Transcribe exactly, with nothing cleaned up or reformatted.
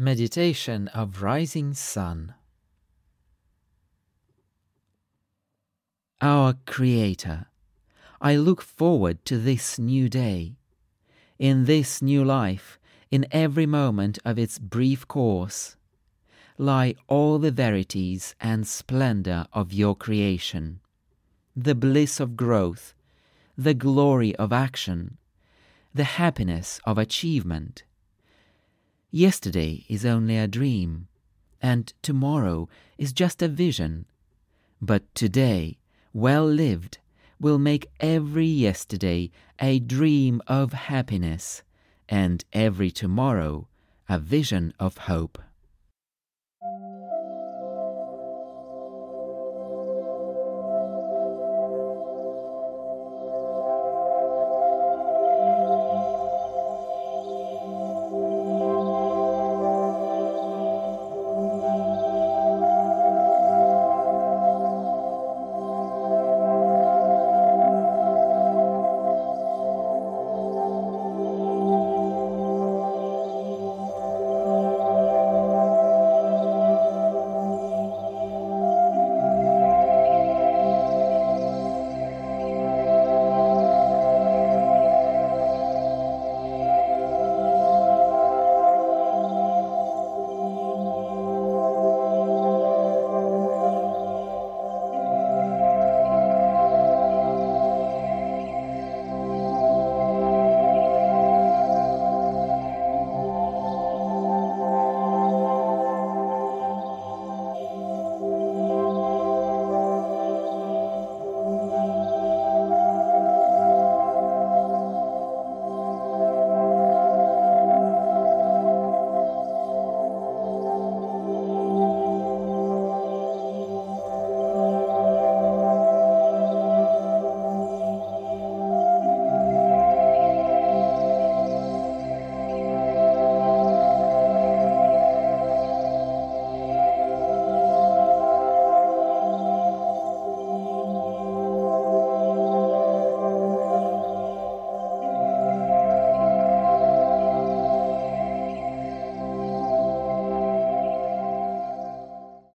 Meditation of Rising Sun. Our Creator, I look forward to this new day. In this new life, in every moment of its brief course, lie all the verities and splendor of your creation, the bliss of growth, the glory of action, the happiness of achievement. Yesterday is only a dream, and tomorrow is just a vision. But today, well lived, will make every yesterday a dream of happiness, and every tomorrow a vision of hope.